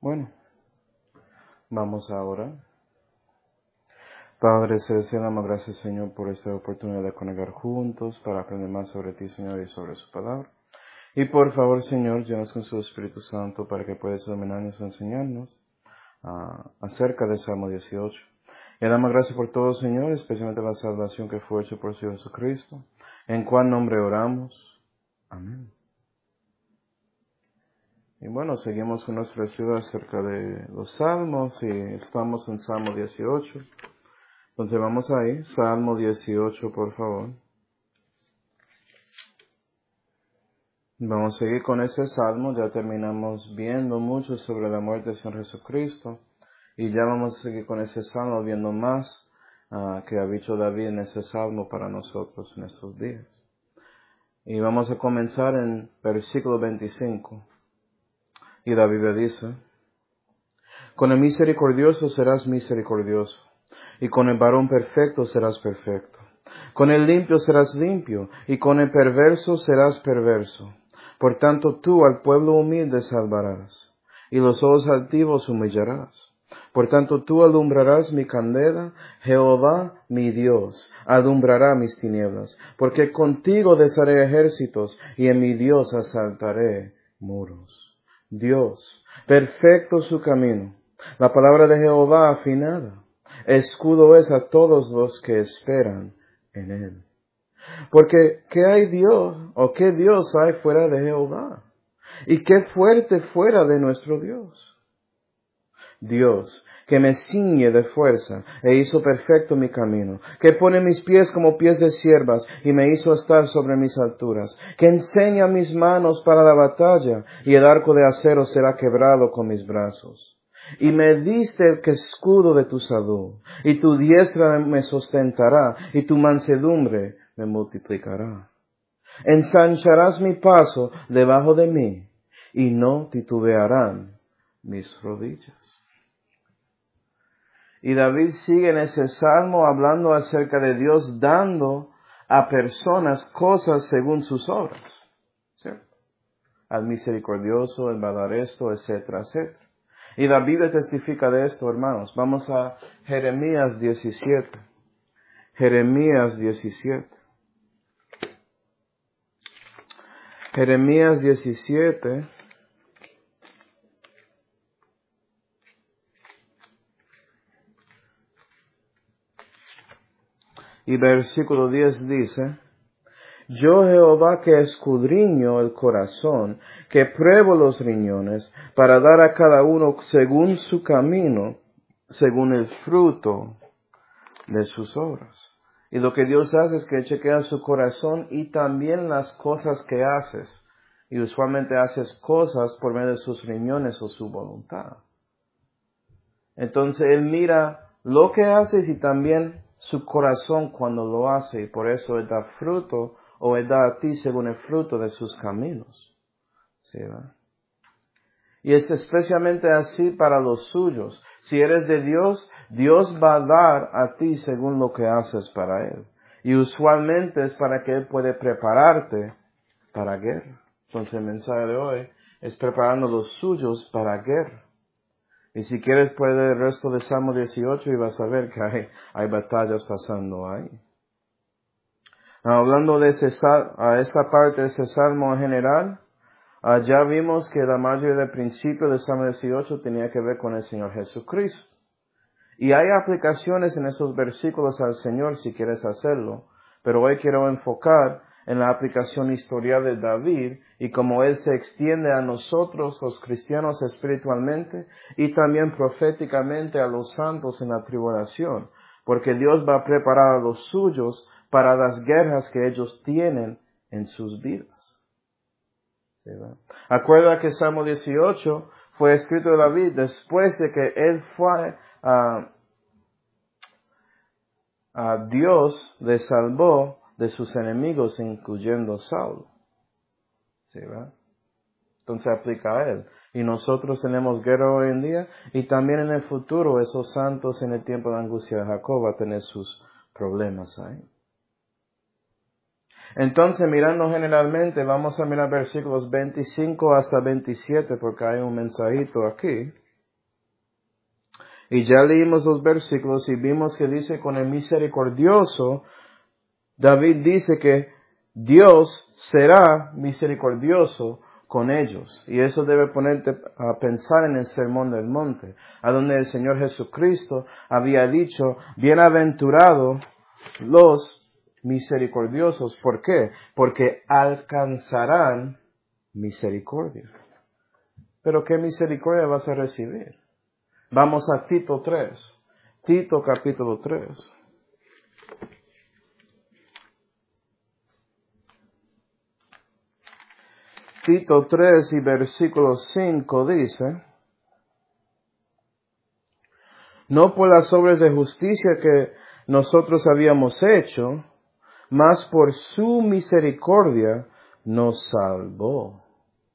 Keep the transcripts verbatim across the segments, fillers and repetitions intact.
Bueno, vamos ahora. Padre Celestial, damos gracias, Señor, por esta oportunidad de conectar juntos para aprender más sobre ti, Señor, y sobre su palabra. Y por favor, Señor, llenos con su Espíritu Santo para que puedas dominarnos y enseñarnos uh, acerca del Salmo dieciocho. Y damos gracias por todo, Señor, especialmente la salvación que fue hecha por su Hijo Jesucristo, en cuál nombre oramos. Amén. Y bueno, seguimos con nuestra estudio acerca de los salmos y estamos en Salmo dieciocho. Entonces vamos ahí, Salmo dieciocho, por favor. Vamos a seguir con ese salmo, ya terminamos viendo mucho sobre la muerte del Señor Jesucristo. Y ya vamos a seguir con ese salmo, viendo más uh, que ha dicho David en ese salmo para nosotros en estos días. Y vamos a comenzar en versículo veinticinco. Y David le dice: Con el misericordioso serás misericordioso, y con el varón perfecto serás perfecto. Con el limpio serás limpio, y con el perverso serás perverso. Por tanto tú al pueblo humilde salvarás, y los ojos altivos humillarás. Por tanto tú alumbrarás mi candela, Jehová mi Dios alumbrará mis tinieblas. Porque contigo desharé ejércitos, y en mi Dios asaltaré muros. Dios, perfecto su camino, la palabra de Jehová afinada. Escudo es a todos los que esperan en él. Porque ¿qué hay Dios o qué Dios hay fuera de Jehová? ¿Y qué fuerte fuera de nuestro Dios? Dios, que me ciñe de fuerza e hizo perfecto mi camino, que pone mis pies como pies de siervas y me hizo estar sobre mis alturas, que enseña mis manos para la batalla y el arco de acero será quebrado con mis brazos. Y me diste el escudo de tu salud, y tu diestra me sustentará, y tu mansedumbre me multiplicará. Ensancharás mi paso debajo de mí, y no titubearán mis rodillas. Y David sigue en ese salmo hablando acerca de Dios dando a personas cosas según sus obras, ¿cierto? Al misericordioso, Él va a dar esto, etcétera, etcétera. Y la Biblia testifica de esto, hermanos. Vamos a Jeremías diecisiete. Jeremías diecisiete. Jeremías diecisiete. Y versículo diez dice: Yo Jehová que escudriño el corazón, que pruebo los riñones, para dar a cada uno según su camino, según el fruto de sus obras. Y lo que Dios hace es que chequea su corazón y también las cosas que haces. Y usualmente haces cosas por medio de sus riñones o su voluntad. Entonces Él mira lo que haces y también su corazón cuando lo hace. Y por eso Él da fruto, o Él da a ti según el fruto de sus caminos. ¿Sí, va? Y es especialmente así para los suyos. Si eres de Dios, Dios va a dar a ti según lo que haces para Él. Y usualmente es para que Él puede prepararte para guerra. Entonces el mensaje de hoy es preparando los suyos para guerra. Y si quieres puedes leer el resto de Salmo dieciocho y vas a ver que hay, hay batallas pasando ahí. Hablando de ese, a esta parte de ese Salmo en general, Uh, ya vimos que la mayoría del principio del Salmo dieciocho tenía que ver con el Señor Jesucristo. Y hay aplicaciones en esos versículos al Señor si quieres hacerlo. Pero hoy quiero enfocar en la aplicación historial de David y cómo Él se extiende a nosotros, los cristianos espiritualmente, y también proféticamente a los santos en la tribulación. Porque Dios va a preparar a los suyos para las guerras que ellos tienen en sus vidas. Sí, acuerda que Salmo dieciocho fue escrito de David después de que él fue a uh, uh, Dios le salvó de sus enemigos, incluyendo Saulo. ¿Sí, verdad? Entonces aplica a él. Y nosotros tenemos guerra hoy en día y también en el futuro esos santos en el tiempo de angustia de Jacob van a tener sus problemas ahí. Entonces, mirando generalmente, vamos a mirar versículos veinticinco hasta veintisiete porque hay un mensajito aquí. Y ya leímos los versículos y vimos que dice con el misericordioso, David dice que Dios será misericordioso con ellos. Y eso debe ponerte a pensar en el Sermón del Monte, a donde el Señor Jesucristo había dicho, bienaventurados los misericordiosos. ¿Por qué? Porque alcanzarán misericordia. ¿Pero qué misericordia vas a recibir? Vamos a Tito tres. Tito capítulo tres. Tito tres y versículo cinco dice, no por las obras de justicia que nosotros habíamos hecho, mas por su misericordia nos salvó.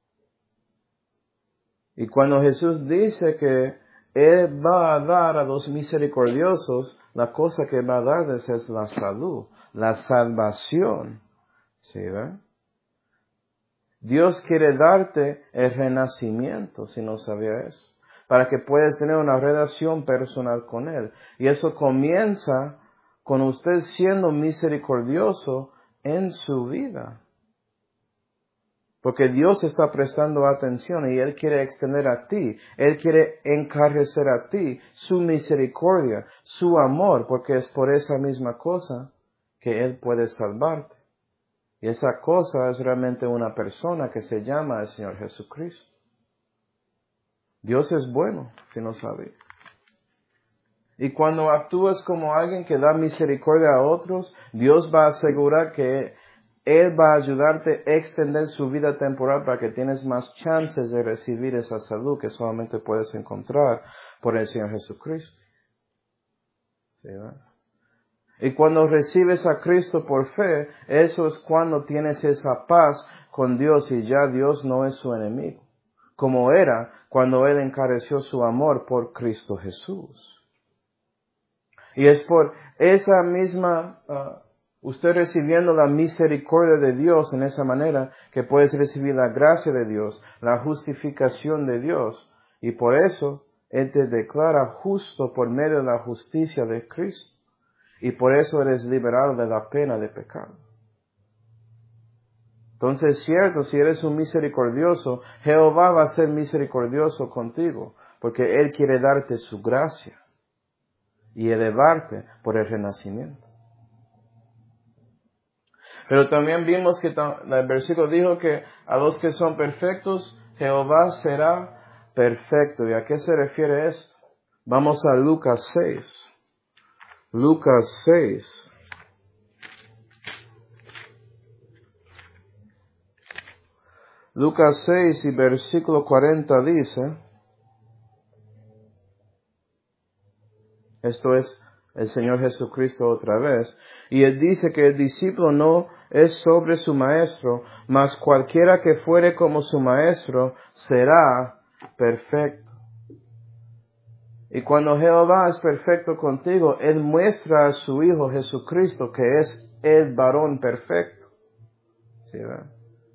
Y cuando Jesús dice que Él va a dar a los misericordiosos, la cosa que va a darles es la salud, la salvación. ¿Sí, verdad? Dios quiere darte el renacimiento, si no sabía eso, para que puedas tener una relación personal con Él. Y eso comienza con usted siendo misericordioso en su vida. Porque Dios está prestando atención y Él quiere extender a ti, Él quiere encarrecer a ti su misericordia, su amor, porque es por esa misma cosa que Él puede salvarte. Y esa cosa es realmente una persona que se llama el Señor Jesucristo. Dios es bueno, si no sabes. Y cuando actúas como alguien que da misericordia a otros, Dios va a asegurar que Él va a ayudarte a extender su vida temporal para que tienes más chances de recibir esa salud que solamente puedes encontrar por el Señor Jesucristo. ¿Sí, verdad? Y cuando recibes a Cristo por fe, eso es cuando tienes esa paz con Dios y ya Dios no es su enemigo, como era cuando Él encareció su amor por Cristo Jesús. Y es por esa misma, uh, usted recibiendo la misericordia de Dios en esa manera, que puedes recibir la gracia de Dios, la justificación de Dios. Y por eso Él te declara justo por medio de la justicia de Cristo. Y por eso eres liberado de la pena de pecado. Entonces es cierto, si eres un misericordioso, Jehová va a ser misericordioso contigo, porque Él quiere darte su gracia y elevarte por el renacimiento. Pero también vimos que el versículo dijo que a los que son perfectos, Jehová será perfecto. ¿Y a qué se refiere esto? Vamos a Lucas seis. Lucas seis. Lucas seis y versículo cuarenta dice, esto es el Señor Jesucristo otra vez, y Él dice que el discípulo no es sobre su maestro, mas cualquiera que fuere como su maestro será perfecto. Y cuando Jehová es perfecto contigo, Él muestra a su Hijo Jesucristo que es el varón perfecto. ¿Sí, verdad?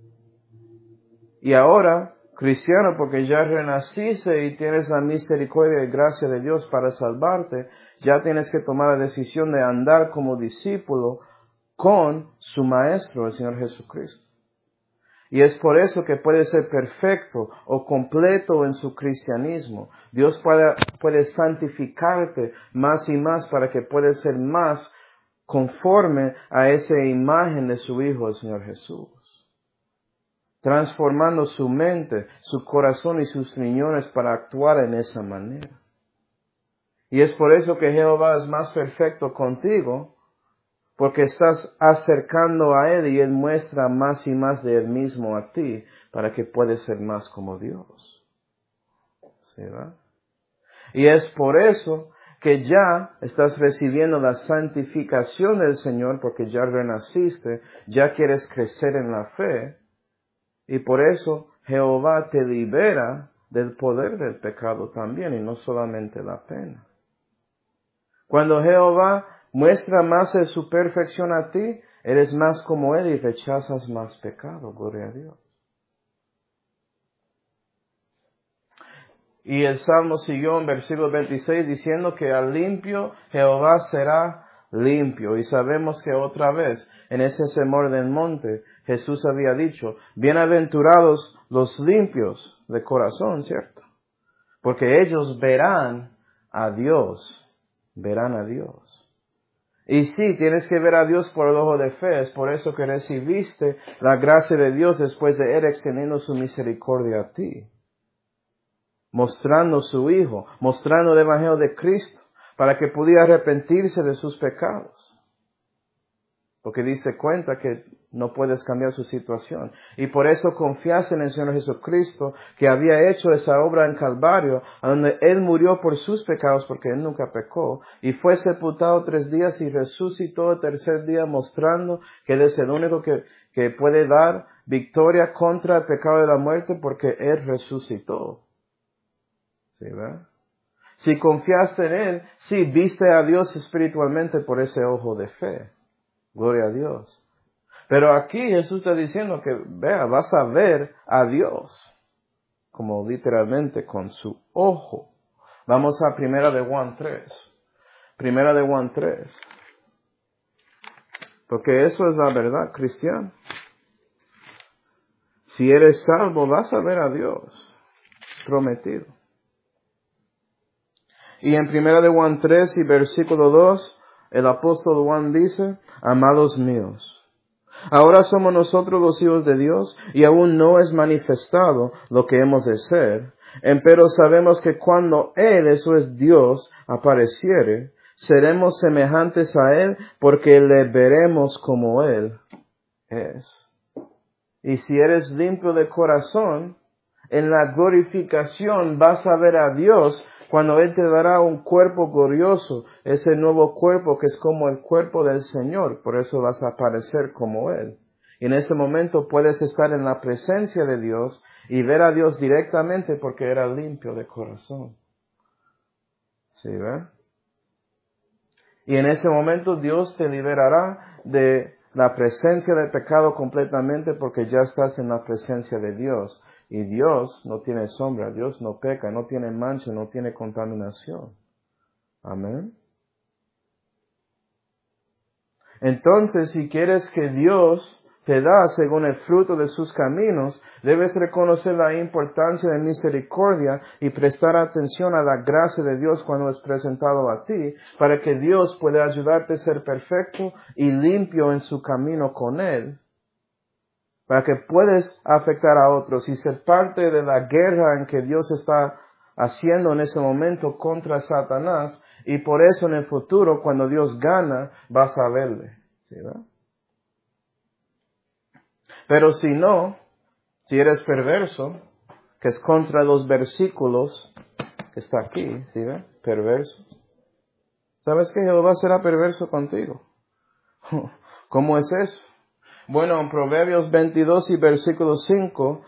Y ahora, cristiano, porque ya renaciste y tienes la misericordia y gracia de Dios para salvarte, ya tienes que tomar la decisión de andar como discípulo con su Maestro, el Señor Jesucristo. Y es por eso que puede ser perfecto o completo en su cristianismo. Dios puede, puede santificarte más y más para que puedas ser más conforme a esa imagen de su Hijo, el Señor Jesús. Transformando su mente, su corazón y sus riñones para actuar en esa manera. Y es por eso que Jehová es más perfecto contigo, porque estás acercando a Él y Él muestra más y más de Él mismo a ti, para que puedas ser más como Dios. ¿Sí, va? Y es por eso que ya estás recibiendo la santificación del Señor, porque ya renaciste, ya quieres crecer en la fe, y por eso Jehová te libera del poder del pecado también, y no solamente la pena. Cuando Jehová muestra más de su perfección a ti, eres más como Él y rechazas más pecado, gloria a Dios. Y el Salmo siguió en versículo veintiséis diciendo que al limpio Jehová será limpio. Y sabemos que otra vez, en ese sermón del monte, Jesús había dicho, bienaventurados los limpios de corazón, ¿cierto? Porque ellos verán a Dios, verán a Dios. Y sí, tienes que ver a Dios por el ojo de fe, es por eso que recibiste la gracia de Dios después de Él extendiendo su misericordia a ti. Mostrando su Hijo, mostrando el Evangelio de Cristo, para que pudiera arrepentirse de sus pecados. Porque diste cuenta que no puedes cambiar su situación. Y por eso confiaste en el Señor Jesucristo, que había hecho esa obra en Calvario, donde Él murió por sus pecados, porque Él nunca pecó, y fue sepultado tres días y resucitó el tercer día, mostrando que Él es el único que, que puede dar victoria contra el pecado de la muerte, porque Él resucitó. ¿Sí, verdad? Si confiaste en Él, sí, viste a Dios espiritualmente por ese ojo de fe. Gloria a Dios. Pero aquí Jesús está diciendo que, vea, vas a ver a Dios, como literalmente con su ojo. Vamos a Primera de Juan tres. Primera de Juan tres. Porque eso es la verdad cristiana. Si eres salvo, vas a ver a Dios prometido. Y en Primera de Juan tres y versículo dos, el apóstol Juan dice, amados míos, ahora somos nosotros los hijos de Dios y aún no es manifestado lo que hemos de ser. Empero sabemos que cuando Él, eso es Dios, apareciere, seremos semejantes a Él porque le veremos como Él es. Y si eres limpio de corazón, en la glorificación vas a ver a Dios cuando Él te dará un cuerpo glorioso, ese nuevo cuerpo que es como el cuerpo del Señor, por eso vas a aparecer como Él. Y en ese momento puedes estar en la presencia de Dios y ver a Dios directamente porque era limpio de corazón. ¿Sí, ve? Y en ese momento Dios te liberará de la presencia del pecado completamente porque ya estás en la presencia de Dios. Y Dios no tiene sombra, Dios no peca, no tiene mancha, no tiene contaminación. Amén. Entonces, si quieres que Dios te da según el fruto de sus caminos, debes reconocer la importancia de misericordia y prestar atención a la gracia de Dios cuando es presentado a ti, para que Dios pueda ayudarte a ser perfecto y limpio en su camino con Él, para que puedas afectar a otros y ser parte de la guerra en que Dios está haciendo en ese momento contra Satanás, y por eso en el futuro, cuando Dios gana, vas a verle. ¿Sí, verdad? Pero si no, si eres perverso, que es contra los versículos que está aquí, ¿sí ve? Perverso. ¿Sabes que Jehová será perverso contigo? ¿Cómo es eso? Bueno, en Proverbios veintidós y versículo cinco,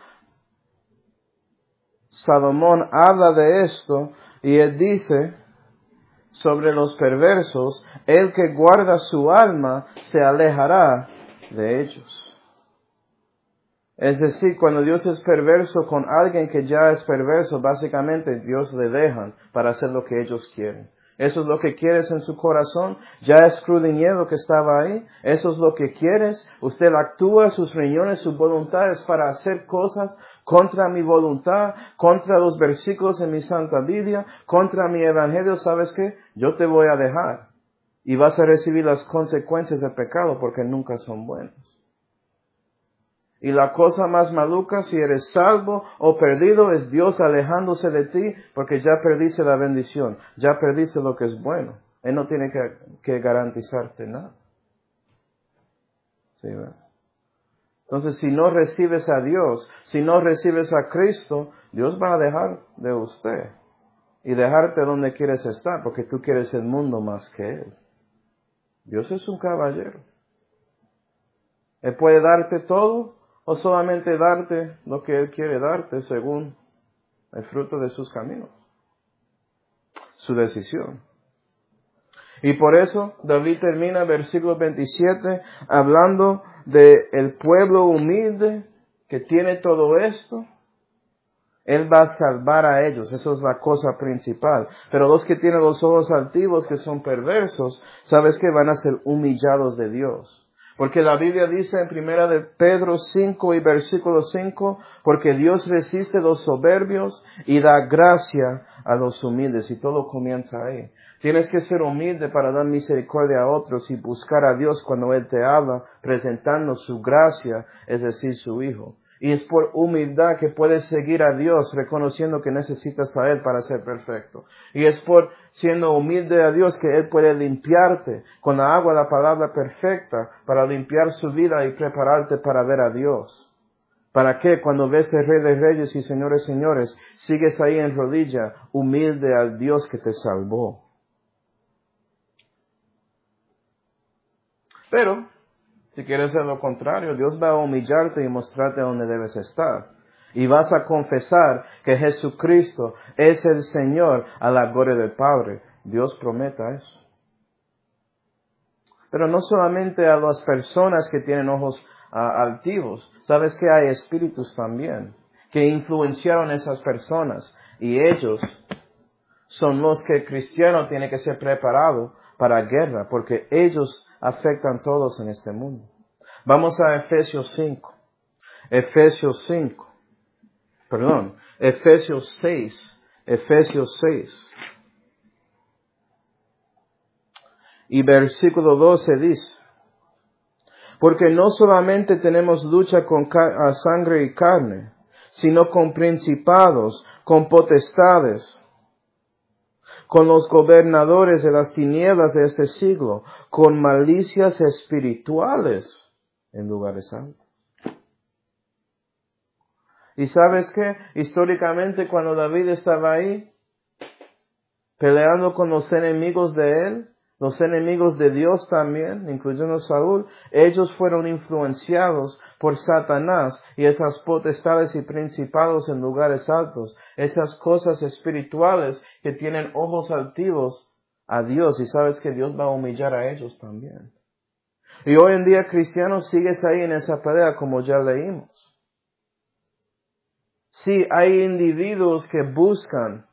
Salomón habla de esto y él dice sobre los perversos, el que guarda su alma se alejará de ellos. Es decir, cuando Dios es perverso con alguien que ya es perverso, básicamente Dios le dejan para hacer lo que ellos quieren. Eso es lo que quieres en su corazón. Ya escudriñé que estaba ahí. Eso es lo que quieres. Usted actúa, sus riñones, su voluntad es para hacer cosas contra mi voluntad, contra los versículos en mi Santa Biblia, contra mi Evangelio. ¿Sabes qué? Yo te voy a dejar. Y vas a recibir las consecuencias del pecado porque nunca son buenos. Y la cosa más maluca, si eres salvo o perdido, es Dios alejándose de ti porque ya perdiste la bendición, ya perdiste lo que es bueno. Él no tiene que, que garantizarte nada. ¿Sí, verdad? Entonces, si no recibes a Dios, si no recibes a Cristo, Dios va a dejar de usted y dejarte donde quieres estar porque tú quieres el mundo más que Él. Dios es un caballero. Él puede darte todo, o solamente darte lo que Él quiere darte según el fruto de sus caminos. Su decisión. Y por eso David termina el versículo veintisiete hablando de el pueblo humilde que tiene todo esto. Él va a salvar a ellos, eso es la cosa principal. Pero los que tienen los ojos altivos, que son perversos, ¿sabes qué? Van a ser humillados de Dios. Porque la Biblia dice en primera de Pedro cinco y versículo cinco, porque Dios resiste a los soberbios y da gracia a los humildes. Y todo comienza ahí. Tienes que ser humilde para dar misericordia a otros y buscar a Dios cuando Él te habla, presentando su gracia, es decir, su Hijo. Y es por humildad que puedes seguir a Dios, reconociendo que necesitas a Él para ser perfecto. Y es por siendo humilde a Dios que Él puede limpiarte con la agua, la palabra perfecta, para limpiar su vida y prepararte para ver a Dios. ¿Para qué? Cuando ves el Rey de Reyes y Señores, Señores, sigues ahí en rodilla, humilde al Dios que te salvó. Pero, si quieres hacer lo contrario, Dios va a humillarte y mostrarte dónde debes estar. Y vas a confesar que Jesucristo es el Señor a la gloria del Padre. Dios prometa eso. Pero no solamente a las personas que tienen ojos uh, altivos. Sabes que hay espíritus también que influenciaron a esas personas. Y ellos son los que el cristiano tiene que ser preparado para guerra, porque ellos afectan a todos en este mundo. Vamos a Efesios cinco. Efesios cinco. Perdón, Efesios seis. Efesios seis. Y versículo doce dice, porque no solamente tenemos lucha con ca- sangre y carne, sino con principados, con potestades, con los gobernadores de las tinieblas de este siglo, con malicias espirituales en lugares altos. ¿Y sabes qué? Históricamente cuando David estaba ahí, peleando con los enemigos de él, los enemigos de Dios también, incluyendo Saúl, ellos fueron influenciados por Satanás y esas potestades y principados en lugares altos, esas cosas espirituales que tienen ojos altivos a Dios, y sabes que Dios va a humillar a ellos también. Y hoy en día, cristianos, sigues ahí en esa pelea como ya leímos. Sí, hay individuos que buscan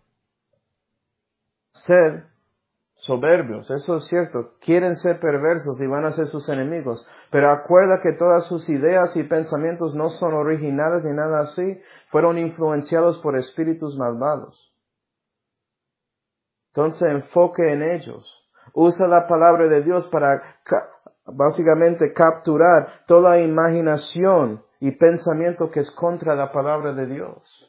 ser soberbios, eso es cierto, quieren ser perversos y van a ser sus enemigos, pero acuerda que todas sus ideas y pensamientos no son originales ni nada así, fueron influenciados por espíritus malvados. Entonces enfoque en ellos, usa la palabra de Dios para ca- básicamente capturar toda imaginación y pensamiento que es contra la palabra de Dios.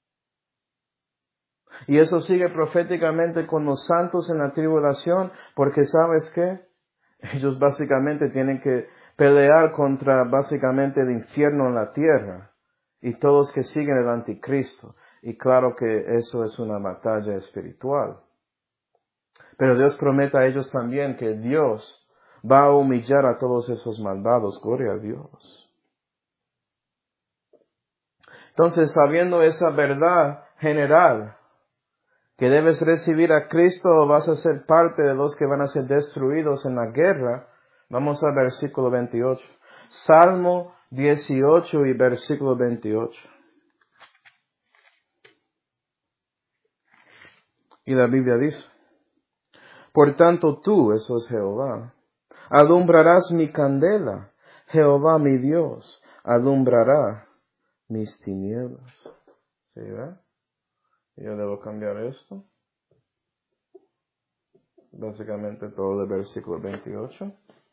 Y eso sigue proféticamente con los santos en la tribulación, porque ¿sabes qué? Ellos básicamente tienen que pelear contra básicamente el infierno en la tierra y todos que siguen el anticristo. Y claro que eso es una batalla espiritual. Pero Dios promete a ellos también que Dios va a humillar a todos esos malvados. Gloria a Dios. Entonces, sabiendo esa verdad general, que debes recibir a Cristo o vas a ser parte de los que van a ser destruidos en la guerra. Vamos al versículo veintiocho. Salmo dieciocho y versículo veintiocho. Y la Biblia dice, por tanto tú, eso es Jehová, alumbrarás mi candela. Jehová mi Dios alumbrará mis tinieblas. ¿Sí, verdad? Yo debo cambiar esto. Básicamente todo el versículo veintiocho.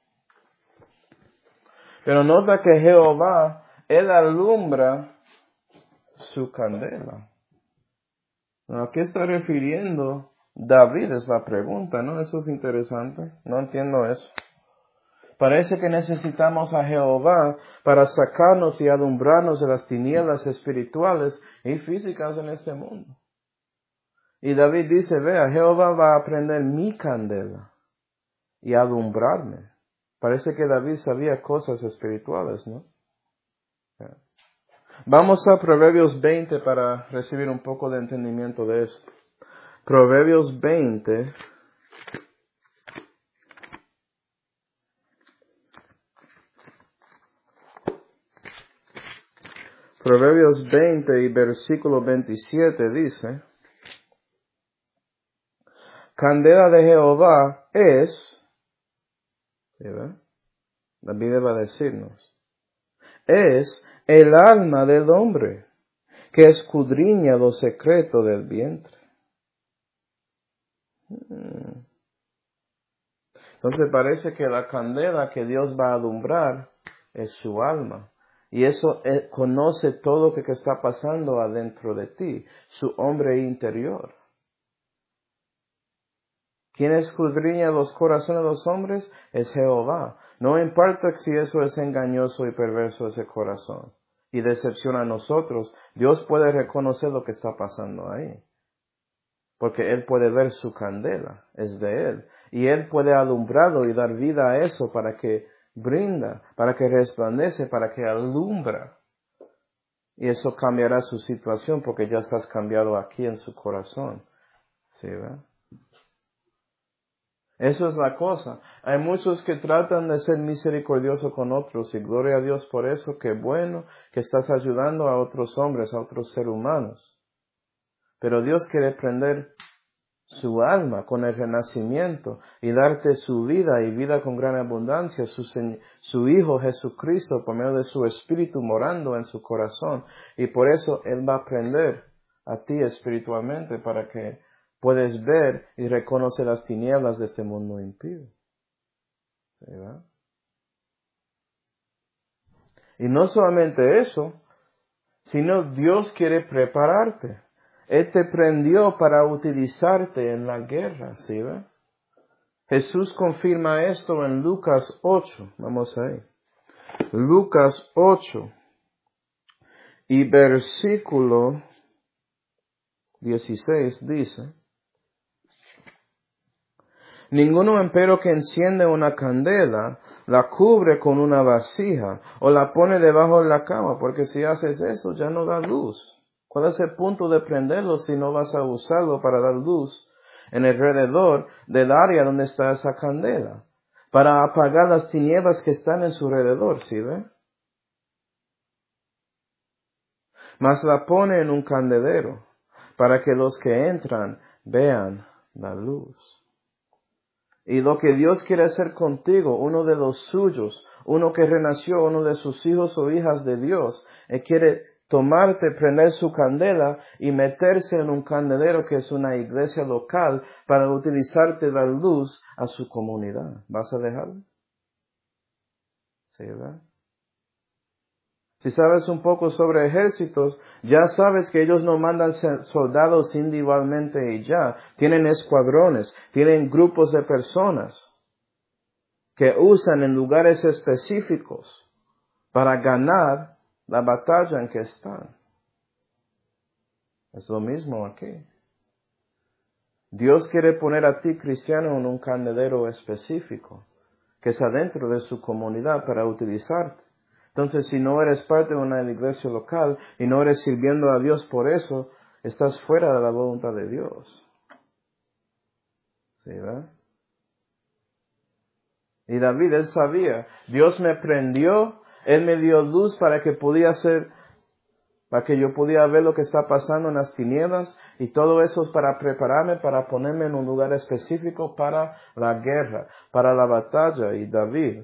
Pero nota que Jehová, Él alumbra su candela. ¿A qué está refiriendo David? Es la pregunta, ¿no? Eso es interesante. No entiendo eso. Parece que necesitamos a Jehová para sacarnos y alumbrarnos de las tinieblas espirituales y físicas en este mundo. Y David dice, vea, Jehová va a prender mi candela y alumbrarme. Parece que David sabía cosas espirituales, ¿no? Vamos a Proverbios veinte para recibir un poco de entendimiento de esto. Proverbios veinte. Proverbios veinte y versículo veintisiete dice, candela de Jehová es, ¿sí ve? La Biblia va a decirnos, es el alma del hombre, que escudriña los secretos del vientre. Entonces parece que la candela que Dios va a alumbrar es su alma. Y eso eh, conoce todo lo que está pasando adentro de ti, su hombre interior. ¿Quién escudriña los corazones de los hombres? Es Jehová. No importa si eso es engañoso y perverso ese corazón y decepciona a nosotros, Dios puede reconocer lo que está pasando ahí. Porque Él puede ver su candela, es de Él. Y Él puede alumbrarlo y dar vida a eso para que brinda, para que resplandece, para que alumbra. Y eso cambiará su situación porque ya estás cambiado aquí en su corazón. ¿Sí, verdad? Eso es la cosa. Hay muchos que tratan de ser misericordiosos con otros y gloria a Dios por eso. Qué bueno que estás ayudando a otros hombres, a otros seres humanos. Pero Dios quiere prender su alma con el renacimiento y darte su vida y vida con gran abundancia, su, su Hijo Jesucristo por medio de su Espíritu morando en su corazón. Y por eso Él va a prender a ti espiritualmente para que puedes ver y reconocer las tinieblas de este mundo impío. ¿Sí, verdad? Y no solamente eso, sino Dios quiere prepararte. Él te prendió para utilizarte en la guerra, ¿sí ve? Jesús confirma esto en Lucas ocho. Vamos ahí. Lucas ocho y versículo dieciséis dice, ninguno empero que enciende una candela la cubre con una vasija o la pone debajo de la cama, porque si haces eso ya no da luz. ¿Cuál es el punto de prenderlo si no vas a usarlo para dar luz en el alrededor del área donde está esa candela? Para apagar las tinieblas que están en su alrededor, ¿sí ve? Mas la pone en un candelero para que los que entran vean la luz. Y lo que Dios quiere hacer contigo, uno de los suyos, uno que renació, uno de sus hijos o hijas de Dios, Él quiere tomarte, prender su candela y meterse en un candelero que es una iglesia local para utilizarte la luz a su comunidad. ¿Vas a dejarlo? Sí, ¿verdad? Si sabes un poco sobre ejércitos, ya sabes que ellos no mandan soldados individualmente y ya. Tienen escuadrones, tienen grupos de personas que usan en lugares específicos para ganar la batalla en que están. Es lo mismo aquí. Dios quiere poner a ti, cristiano, en un candelero específico, que es adentro de su comunidad para utilizarte. Entonces, si no eres parte de una iglesia local y no eres sirviendo a Dios por eso, estás fuera de la voluntad de Dios. ¿Sí, verdad? Y David, él sabía, Dios me prendió, Él me dio luz para que podía ser, para que yo pudiera ver lo que está pasando en las tinieblas, y todo eso es para prepararme, para ponerme en un lugar específico para la guerra, para la batalla. Y David,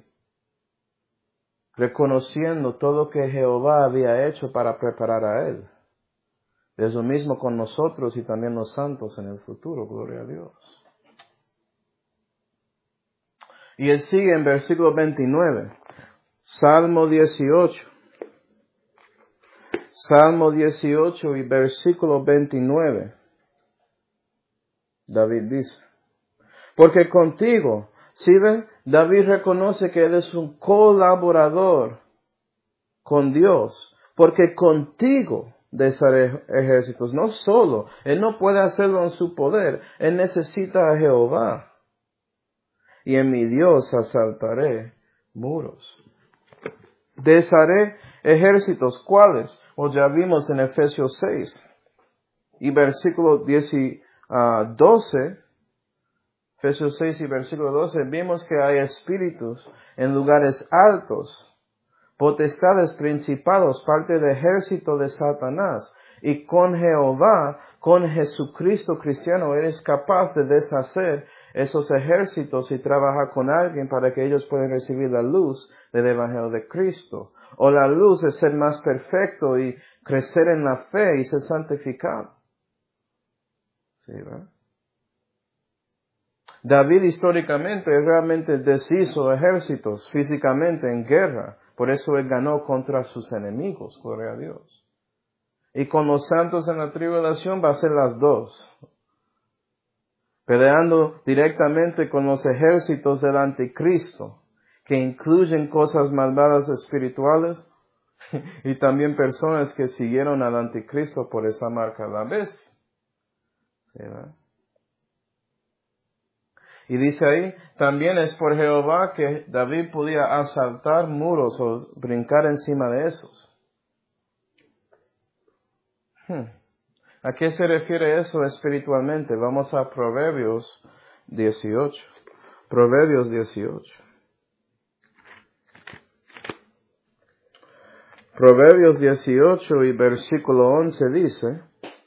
reconociendo todo lo que Jehová había hecho para preparar a él. Es lo mismo con nosotros y también los santos en el futuro, gloria a Dios. Y él sigue en versículo veintinueve, Salmo dieciocho. Salmo dieciocho y versículo veintinueve. David dice, porque contigo, ¿sí ve? David reconoce que él es un colaborador con Dios, porque contigo desharé ejércitos. No solo, él no puede hacerlo en su poder, él necesita a Jehová. Y en mi Dios asaltaré muros. Desharé ejércitos, ¿cuáles? O ya vimos en Efesios seis y versículo diez, uh, doce, Efesios seis y versículo doce, vimos que hay espíritus en lugares altos potestades, principados, parte del ejército de Satanás. Y con Jehová, con Jesucristo cristiano, eres capaz de deshacer esos ejércitos y trabajar con alguien para que ellos puedan recibir la luz del Evangelio de Cristo. O la luz es ser más perfecto y crecer en la fe y ser santificado. ¿Sí, verdad? David históricamente realmente deshizo ejércitos físicamente en guerra. Por eso él ganó contra sus enemigos, gloria a Dios. Y con los santos en la tribulación va a ser las dos. Peleando directamente con los ejércitos del anticristo, que incluyen cosas malvadas espirituales y también personas que siguieron al anticristo por esa marca de la bestia. ¿Sí, verdad? Y dice ahí, también es por Jehová que David podía asaltar muros o brincar encima de esos. Hmm. ¿A qué se refiere eso espiritualmente? Vamos a Proverbios dieciocho. Proverbios dieciocho. Proverbios dieciocho y versículo once dice,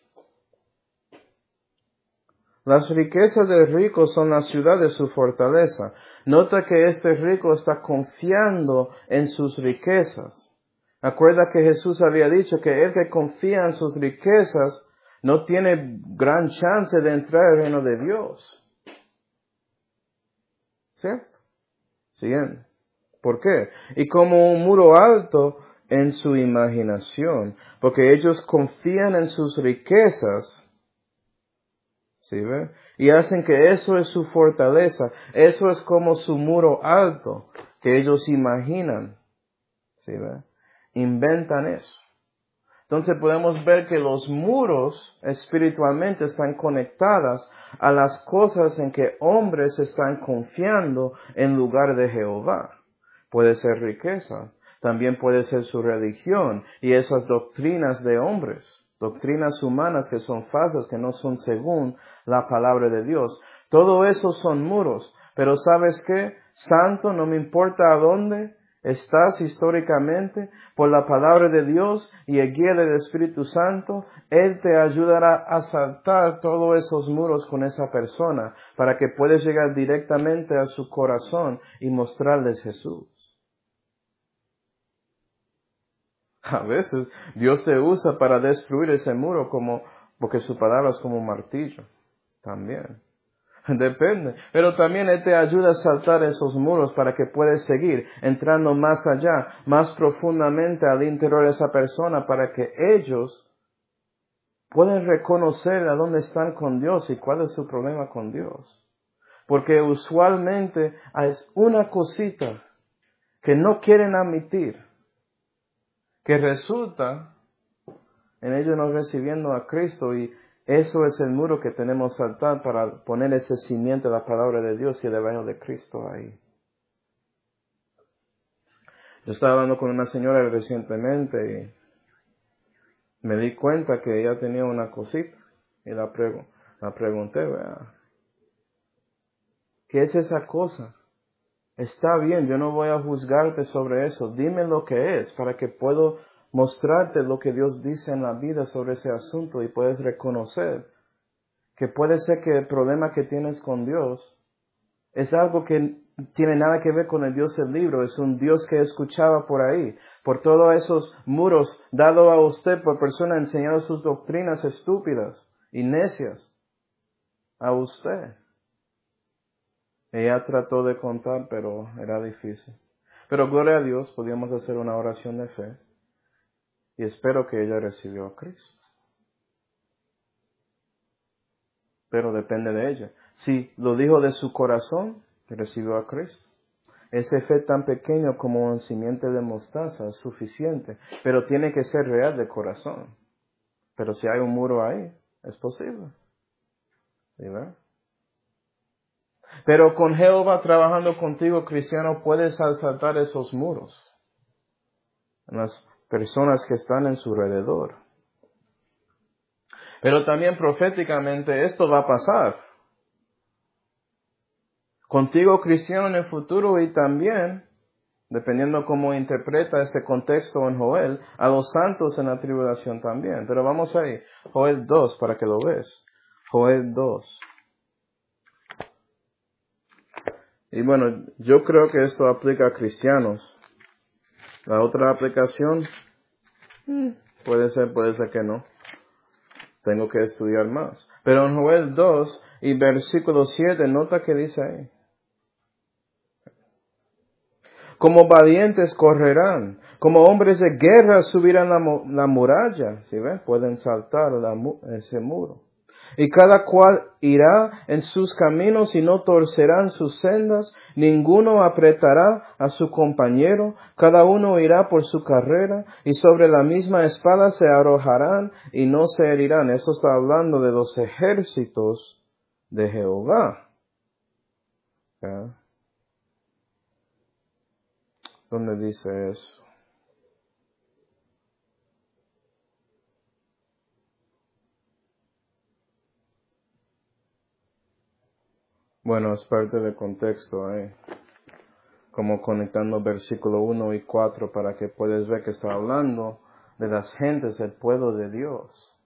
las riquezas del rico son la ciudad de su fortaleza. Nota que este rico está confiando en sus riquezas. Acuerda que Jesús había dicho que el que confía en sus riquezas no tiene gran chance de entrar al reino de Dios. ¿Cierto? Siguiente. ¿Por qué? Y como un muro alto en su imaginación, porque ellos confían en sus riquezas. ¿Sí ve? Y hacen que eso es su fortaleza. Eso es como su muro alto que ellos imaginan. ¿Sí ve? Inventan eso. Entonces podemos ver que los muros espiritualmente están conectadas a las cosas en que hombres están confiando en lugar de Jehová. Puede ser riqueza, también puede ser su religión y esas doctrinas de hombres. Doctrinas humanas que son falsas, que no son según la palabra de Dios. Todo eso son muros. Pero ¿sabes qué? Santo, no me importa a dónde estás históricamente, por la palabra de Dios y el guía del Espíritu Santo, Él te ayudará a saltar todos esos muros con esa persona para que puedas llegar directamente a su corazón y mostrarles Jesús. A veces Dios te usa para destruir ese muro como, porque su palabra es como un martillo. También. Depende. Pero también Él te ayuda a saltar esos muros para que puedas seguir entrando más allá, más profundamente al interior de esa persona para que ellos puedan reconocer a dónde están con Dios y cuál es su problema con Dios. Porque usualmente es una cosita que no quieren admitir, que resulta en ellos no recibiendo a Cristo, y eso es el muro que tenemos que saltar para poner ese cimiento de la palabra de Dios y el evangelio de Cristo ahí. Yo estaba hablando con una señora recientemente y me di cuenta que ella tenía una cosita y la, pregu- la pregunté, ¿verdad? ¿Qué es esa cosa? Está bien, yo no voy a juzgarte sobre eso. Dime lo que es para que puedo mostrarte lo que Dios dice en la vida sobre ese asunto y puedes reconocer que puede ser que el problema que tienes con Dios es algo que tiene nada que ver con el Dios del libro. Es un Dios que escuchaba por ahí, por todos esos muros dado a usted por personas enseñando sus doctrinas estúpidas y necias a usted. Ella trató de contar, pero era difícil. Pero gloria a Dios, podíamos hacer una oración de fe. Y espero que ella recibió a Cristo. Pero depende de ella. Si lo dijo de su corazón, recibió a Cristo. Ese fe tan pequeño como un simiente de mostaza es suficiente. Pero tiene que ser real de corazón. Pero si hay un muro ahí, es posible. ¿Sí, verdad? Pero con Jehová trabajando contigo, cristiano, puedes asaltar esos muros. Las personas que están en su alrededor. Pero también proféticamente esto va a pasar. Contigo, cristiano, en el futuro y también dependiendo cómo interpreta este contexto en Joel, a los santos en la tribulación también. Pero vamos ahí, Joel dos, para que lo veas. Joel dos. Y bueno, yo creo que esto aplica a cristianos. La otra aplicación, puede ser, puede ser que no. Tengo que estudiar más. Pero en Joel dos y versículo siete, nota que dice ahí. Como valientes correrán, como hombres de guerra subirán la, la muralla. ¿Sí ven? Pueden saltar la, ese muro. Y cada cual irá en sus caminos y no torcerán sus sendas. Ninguno apretará a su compañero. Cada uno irá por su carrera. Y sobre la misma espada se arrojarán y no se herirán. Eso está hablando de los ejércitos de Jehová. ¿Ya? ¿Dónde dice eso? Bueno, es parte del contexto, ¿eh? Como conectando versículo uno y cuatro para que puedas ver que está hablando de las gentes, el pueblo de Dios.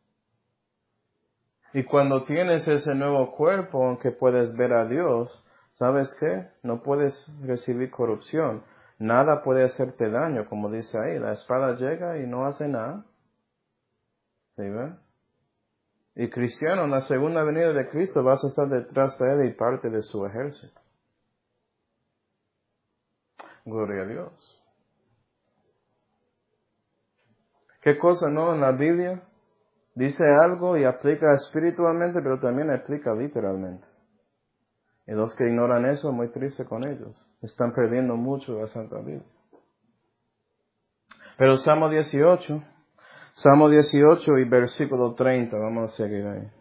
Y cuando tienes ese nuevo cuerpo, aunque puedes ver a Dios, ¿sabes qué? No puedes recibir corrupción. Nada puede hacerte daño, como dice ahí. La espada llega y no hace nada. ¿Sí ven? Y cristiano, en la segunda venida de Cristo vas a estar detrás de Él y parte de su ejército. Gloria a Dios. ¿Qué cosa no en la Biblia? Dice algo y aplica espiritualmente, pero también aplica literalmente. Y los que ignoran eso, muy triste con ellos. Están perdiendo mucho de la Santa Biblia. Pero Salmo dieciocho, Salmo dieciocho y versículo treinta, vamos a seguir ahí.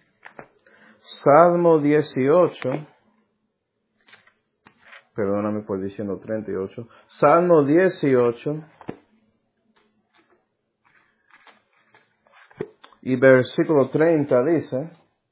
Salmo dieciocho, perdóname por diciendo treinta y ocho. Salmo dieciocho y versículo treinta dice,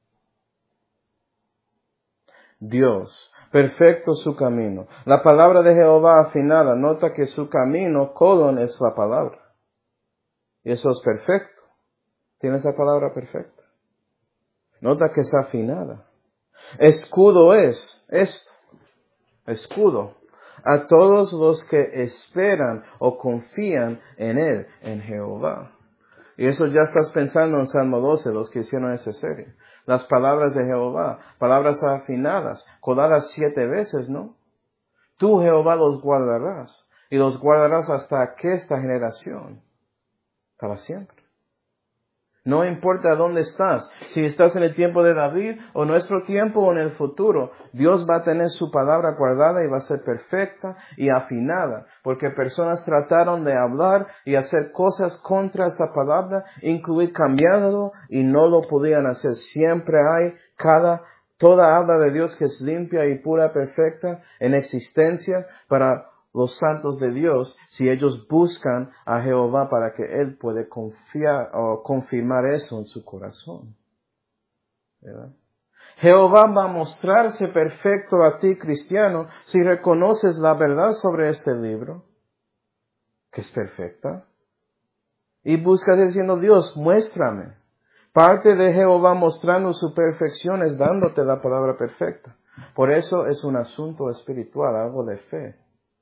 Dios, perfecto su camino. La palabra de Jehová afinada, nota que su camino, colon, es la palabra. Y eso es perfecto. Tiene esa palabra perfecta. Nota que es afinada. Escudo es esto. Escudo. A todos los que esperan o confían en Él, en Jehová. Y eso ya estás pensando en Salmo doce, los que hicieron esa serie. Las palabras de Jehová, palabras afinadas, codadas siete veces, ¿no? Tú, Jehová, los guardarás. Y los guardarás hasta esta generación. Para siempre. No importa dónde estás, si estás en el tiempo de David o nuestro tiempo o en el futuro, Dios va a tener su palabra guardada y va a ser perfecta y afinada, porque personas trataron de hablar y hacer cosas contra esta palabra, incluir cambiándolo y no lo podían hacer. Siempre hay cada, toda habla de Dios que es limpia y pura, perfecta en existencia para los santos de Dios, si ellos buscan a Jehová para que Él puede confiar o confirmar eso en su corazón. ¿Verdad? Jehová va a mostrarse perfecto a ti, cristiano, si reconoces la verdad sobre este libro, que es perfecta, y buscas diciendo, Dios, muéstrame. Parte de Jehová mostrando su perfección es dándote la palabra perfecta. Por eso es un asunto espiritual, algo de fe.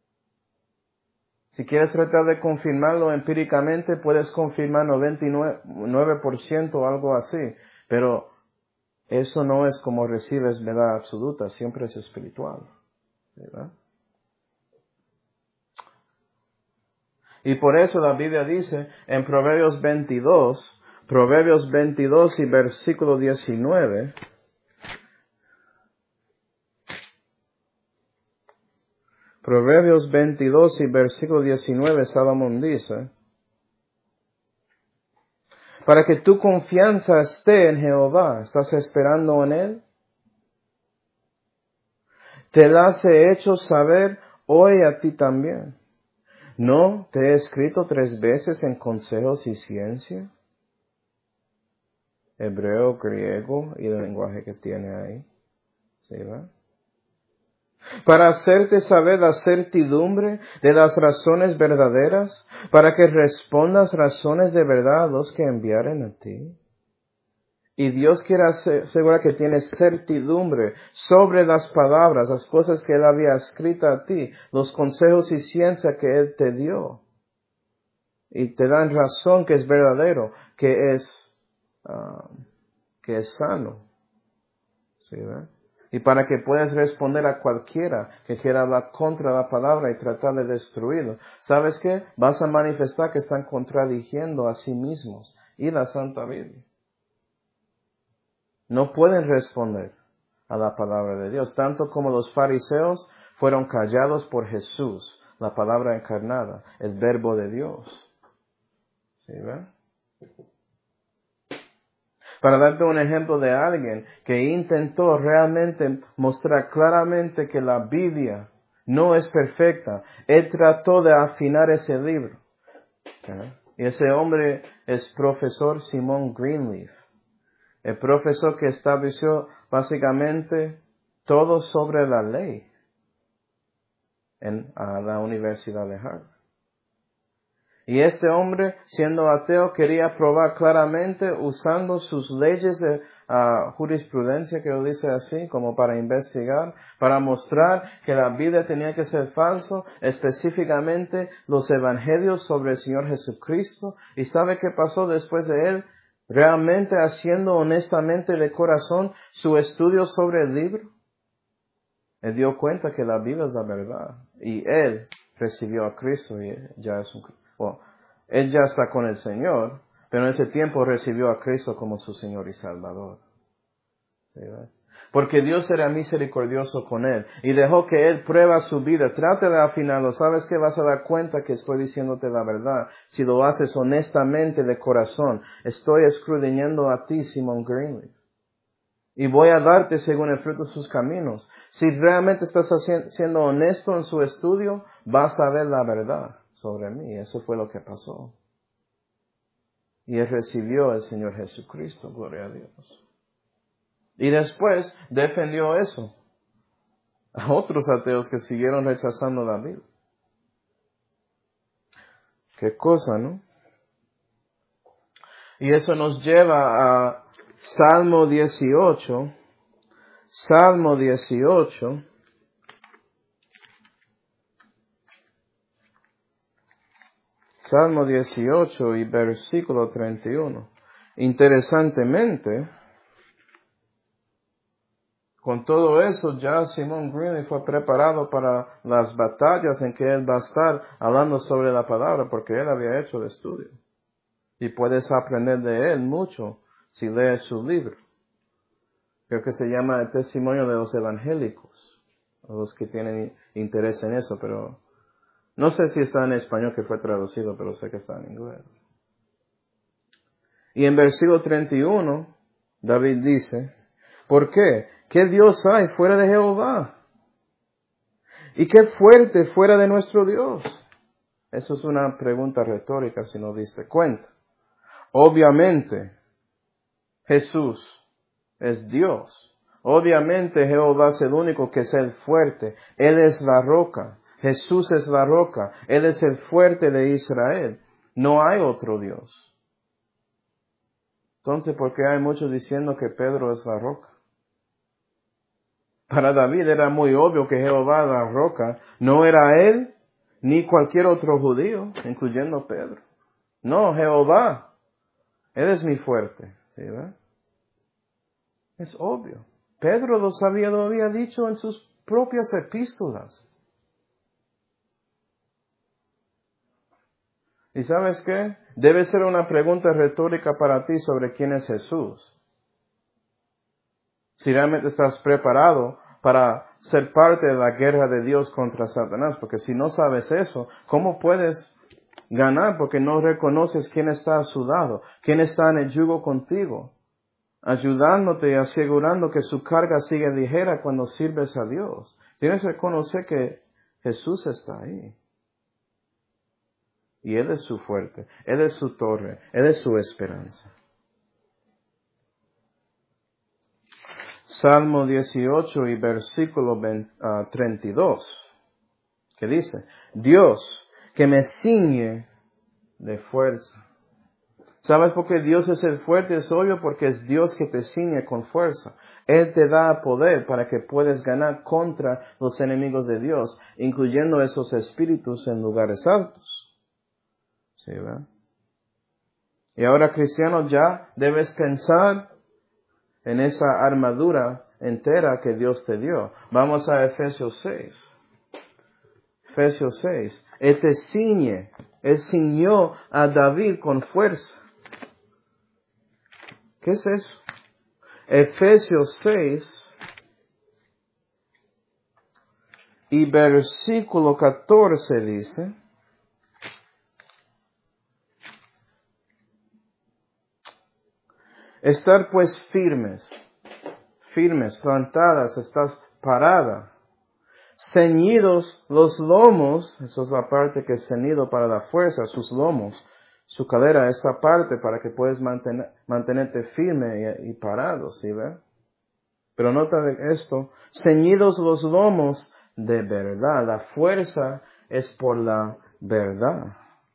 Si quieres tratar de confirmarlo empíricamente, puedes confirmar noventa y nueve por ciento o algo así. Pero eso no es como recibes verdad absoluta, siempre es espiritual. ¿Verdad? Y por eso la Biblia dice en Proverbios veintidós, Proverbios veintidós y versículo diecinueve, Proverbios veintidós y versículo diecinueve, Salomón dice, para que tu confianza esté en Jehová, ¿estás esperando en Él? Te las he hecho saber hoy a ti también. ¿No te he escrito tres veces en consejos y ciencia? Hebreo, griego y el lenguaje que tiene ahí. ¿Sí, va? para hacerte saber la certidumbre de las razones verdaderas, para que respondas razones de verdad a los que enviaren a ti. Y Dios quiere asegurar que tienes certidumbre sobre las palabras, las cosas que Él había escrito a ti, los consejos y ciencia que Él te dio. Y te dan razón que es verdadero, que es, uh, que es sano. ¿Sí, ve? Y para que puedas responder a cualquiera que quiera hablar contra la palabra y tratar de destruirlo. ¿Sabes qué? Vas a manifestar que están contradiciendo a sí mismos y la Santa Biblia. No pueden responder a la palabra de Dios, tanto como los fariseos fueron callados por Jesús, la palabra encarnada, el verbo de Dios. ¿Sí, ve? Para darte un ejemplo de alguien que intentó realmente mostrar claramente que la Biblia no es perfecta, él trató de afinar ese libro. ¿Okay? Y ese hombre es profesor Simon Greenleaf. El profesor que estableció básicamente todo sobre la ley en a la Universidad de Harvard. Y este hombre, siendo ateo, quería probar claramente usando sus leyes de uh, jurisprudencia, que lo dice así, como para investigar, para mostrar que la Biblia tenía que ser falso, específicamente los evangelios sobre el Señor Jesucristo. ¿Y sabe qué pasó después de él? Realmente haciendo honestamente de corazón su estudio sobre el libro. Él dio cuenta que la Biblia es la verdad. Y él recibió a Cristo y ya es un Bueno, él ya está con el Señor, pero en ese tiempo recibió a Cristo como su Señor y Salvador. ¿Sí, ve? Porque Dios era misericordioso con él y dejó que él prueba su vida. Trate de afinarlo. ¿Sabes que vas a dar cuenta que estoy diciéndote la verdad? Si lo haces honestamente de corazón. Estoy escudriñando a ti, Simon Greenleaf. Y voy a darte según el fruto de sus caminos. Si realmente estás haciendo, siendo honesto en su estudio, vas a ver la verdad sobre mí. Eso fue lo que pasó. Y él recibió al Señor Jesucristo, gloria a Dios. Y después defendió eso a otros ateos que siguieron rechazando la Biblia. Qué cosa, ¿no? Y eso nos lleva a Salmo dieciocho. Salmo dieciocho. Salmo dieciocho y versículo treinta y uno. Interesantemente, con todo eso, ya Simon Greenleaf fue preparado para las batallas en que él va a estar hablando sobre la palabra, porque él había hecho el estudio. Y puedes aprender de él mucho si lees su libro. Creo que se llama El Testimonio de los Evangélicos, los que tienen interés en eso, pero no sé si está en español que fue traducido, pero sé que está en inglés. Y en versículo treinta y uno, David dice, ¿por qué? ¿Qué Dios hay fuera de Jehová? ¿Y qué fuerte fuera de nuestro Dios? Eso es una pregunta retórica si no diste cuenta. Obviamente, Jesús es Dios. Obviamente Jehová es el único que es el fuerte. Él es la roca. Jesús es la roca. Él es el fuerte de Israel. No hay otro Dios. Entonces, ¿por qué hay muchos diciendo que Pedro es la roca? Para David era muy obvio que Jehová la roca no era él ni cualquier otro judío, incluyendo Pedro. No, Jehová. Él es mi fuerte. ¿Sí, verdad? Es obvio. Pedro lo sabía, lo había dicho en sus propias epístolas. ¿Y sabes qué? Debe ser una pregunta retórica para ti sobre quién es Jesús. Si realmente estás preparado para ser parte de la guerra de Dios contra Satanás. Porque si no sabes eso, ¿cómo puedes ganar? Porque no reconoces quién está a su lado, quién está en el yugo contigo, ayudándote y asegurando que su carga sigue ligera cuando sirves a Dios. Tienes que reconocer que Jesús está ahí. Y Él es su fuerte, Él es su torre, Él es su esperanza. Salmo dieciocho y versículo treinta y dos, que dice, Dios que me ciñe de fuerza. ¿Sabes por qué Dios es el fuerte? Es obvio, porque es Dios que te ciñe con fuerza. Él te da poder para que puedas ganar contra los enemigos de Dios, incluyendo esos espíritus en lugares altos. ¿Sí, verdad? Y ahora, cristiano, ya debes pensar en esa armadura entera que Dios te dio. Vamos a Efesios seis. Efesios seis. Él te ciñe. Él ciñó a David con fuerza. ¿Qué es eso? Efesios seis y versículo catorce dice, estar pues firmes, firmes, plantadas, estás parada, ceñidos los lomos, eso es la parte que es ceñido para la fuerza, sus lomos, su cadera, esta parte para que puedas mantener, mantenerte firme y, y parado, ¿sí ve? Pero nota de esto, ceñidos los lomos de verdad, la fuerza es por la verdad.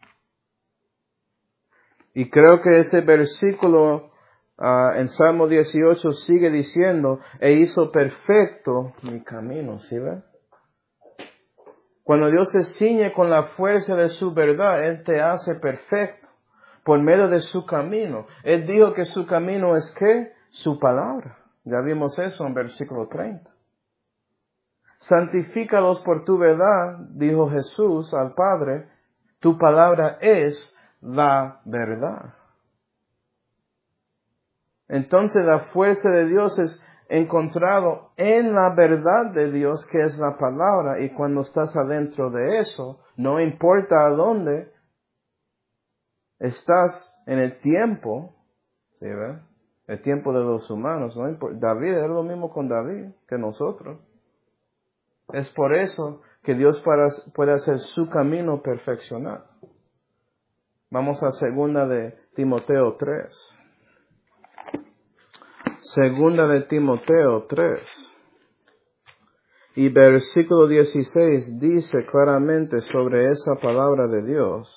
Y creo que ese versículo uh, en Salmo dieciocho sigue diciendo, e hizo perfecto mi camino, ¿sí ve? Cuando Dios se ciñe con la fuerza de su verdad, Él te hace perfecto por medio de su camino. Él dijo que su camino es ¿qué? Su palabra. Ya vimos eso en versículo treinta. Santifícalos por tu verdad, dijo Jesús al Padre, tu palabra es la verdad. Entonces la fuerza de Dios es encontrado en la verdad de Dios, que es la palabra, y cuando estás adentro de eso, no importa a dónde estás en el tiempo, ¿sí ve? El tiempo de los humanos, no importa. David era lo mismo con David que nosotros. Es por eso que Dios para, puede hacer su camino perfeccionado. Vamos a segunda de Timoteo tres. Segunda de Timoteo tres. Y versículo dieciséis dice claramente sobre esa palabra de Dios.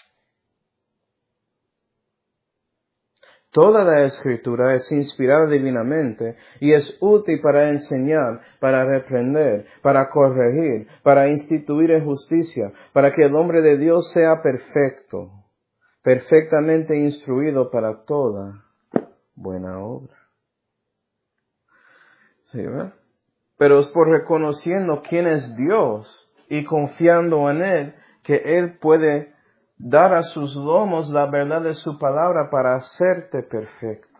Toda la Escritura es inspirada divinamente y es útil para enseñar, para reprender, para corregir, para instituir en justicia, para que el hombre de Dios sea perfecto, perfectamente instruido para toda buena obra. ¿Sí, verdad? Pero es por reconociendo quién es Dios y confiando en Él que Él puede dar a sus lomos la verdad de su palabra para hacerte perfecto.